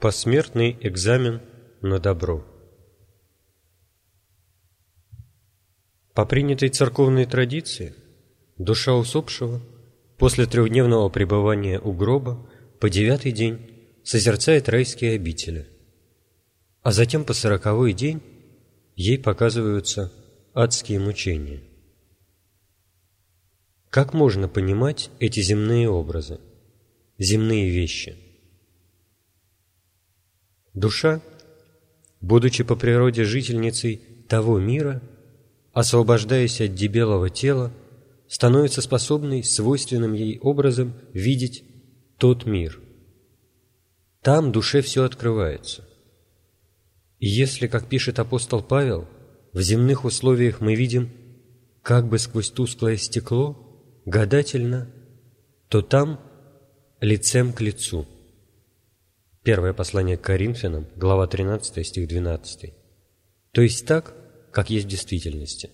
Посмертный экзамен на добро. По принятой церковной традиции, душа усопшего после трехдневного пребывания у гроба по 9-й день созерцает райские обители, а затем по 40-й день ей показываются адские мучения. Как можно понимать эти земные образы, земные вещи? Душа, будучи по природе жительницей того мира, освобождаясь от дебелого тела, становится способной свойственным ей образом видеть тот мир. Там душе все открывается. И если, как пишет апостол Павел, в земных условиях мы видим как бы сквозь тусклое стекло, гадательно, то там лицем к лицу. Первое послание к Коринфянам, глава 13, стих 12. То есть так, как есть в действительности.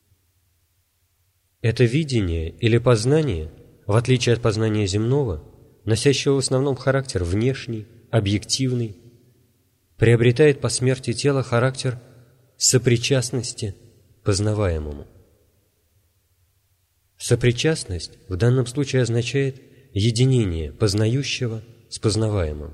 Это видение или познание, в отличие от познания земного, носящего в основном характер внешний, объективный, приобретает по смерти тела характер сопричастности познаваемому. Сопричастность в данном случае означает единение познающего с познаваемым.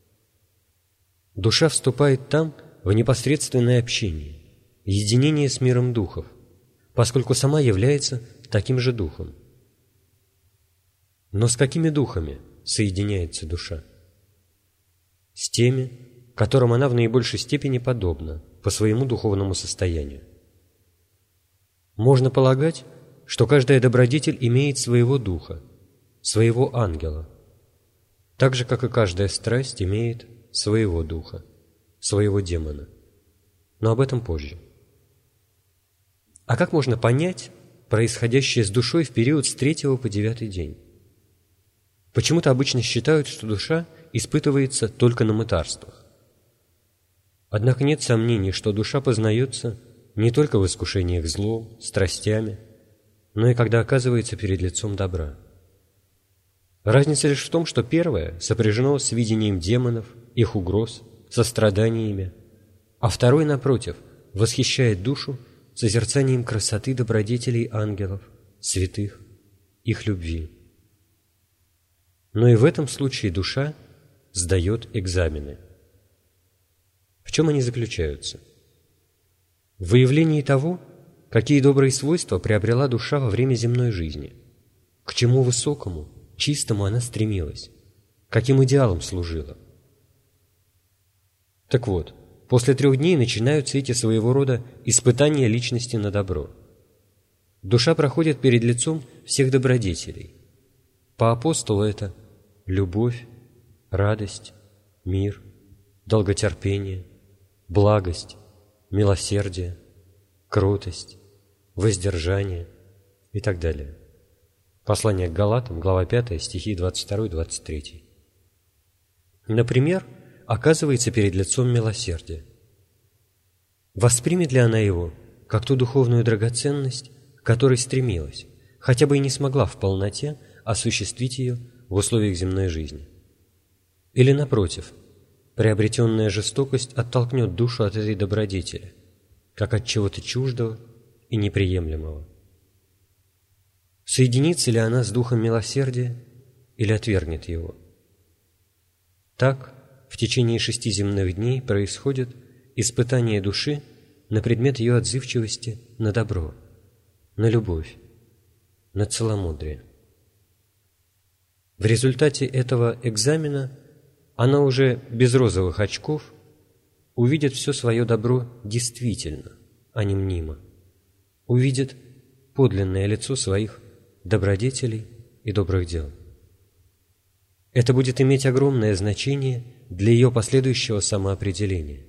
Душа вступает там в непосредственное общение, единение с миром духов, поскольку сама является таким же духом. Но с какими духами соединяется душа? С теми, которым она в наибольшей степени подобна по своему духовному состоянию. Можно полагать, что каждая добродетель имеет своего духа, своего ангела, так же, как и каждая страсть имеет своего духа, своего демона. Но об этом позже. А как можно понять происходящее с душой в период с 3 по 9 день? Почему-то обычно считают, что душа испытывается только на мытарствах. Однако нет сомнений, что душа познается не только в искушениях злом, страстями, но и когда оказывается перед лицом добра. Разница лишь в том, что первое сопряжено с видением демонов, их угроз, состраданиями, а второй, напротив, восхищает душу созерцанием красоты добродетелей ангелов, святых, их любви. Но и в этом случае душа сдает экзамены. В чем они заключаются? В выявлении того, какие добрые свойства приобрела душа во время земной жизни, к чему высокому, чистому она стремилась, каким идеалом служила. Так вот, после 3 дней начинаются эти своего рода испытания личности на добро. Душа проходит перед лицом всех добродетелей. По апостолу это любовь, радость, мир, долготерпение, благость, милосердие, кротость, воздержание и так далее. Послание к Галатам, глава 5, стихи 22-23. Например, оказывается перед лицом милосердия. Воспримет ли она его как ту духовную драгоценность, к которой стремилась, хотя бы и не смогла в полноте осуществить ее в условиях земной жизни? Или, напротив, приобретенная жестокость оттолкнет душу от этой добродетели, как от чего-то чуждого и неприемлемого? Соединится ли она с духом милосердия или отвергнет его? Так, в течение 6 земных дней происходит испытание души на предмет ее отзывчивости на добро, на любовь, на целомудрие. В результате этого экзамена она уже без розовых очков увидит все свое добро действительно, а не мнимо, увидит подлинное лицо своих добродетелей и добрых дел. Это будет иметь огромное значение для ее последующего самоопределения.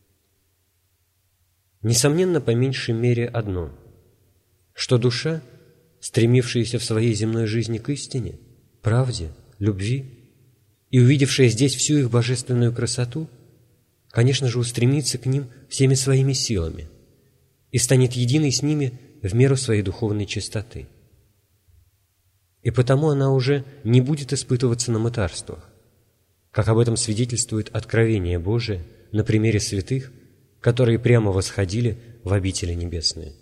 Несомненно, по меньшей мере одно, что душа, стремившаяся в своей земной жизни к истине, правде, любви и увидевшая здесь всю их божественную красоту, конечно же, устремится к ним всеми своими силами и станет единой с ними в меру своей духовной чистоты. И потому она уже не будет испытываться на мытарствах, как об этом свидетельствует откровение Божие на примере святых, которые прямо восходили в обители небесные.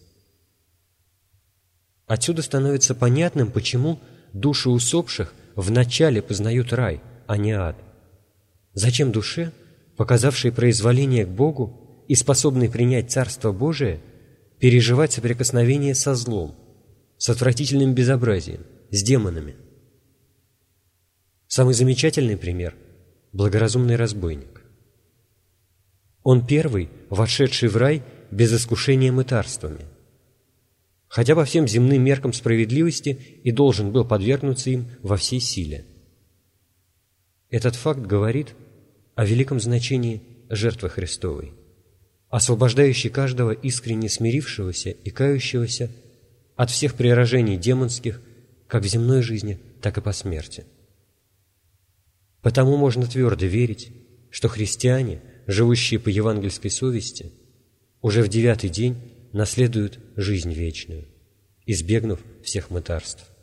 Отсюда становится понятным, почему души усопших вначале познают рай, а не ад. Зачем душе, показавшей произволение к Богу и способной принять Царство Божие, переживать соприкосновение со злом, с отвратительным безобразием, с демонами? Самый замечательный пример – благоразумный разбойник. Он первый, вошедший в рай без искушения мытарствами, хотя по всем земным меркам справедливости и должен был подвергнуться им во всей силе. Этот факт говорит о великом значении жертвы Христовой, освобождающей каждого искренне смирившегося и кающегося от всех прирожений демонских, как в земной жизни, так и по смерти. Потому можно твердо верить, что христиане, живущие по евангельской совести, уже в 9-й день наследуют жизнь вечную, избегнув всех мытарств.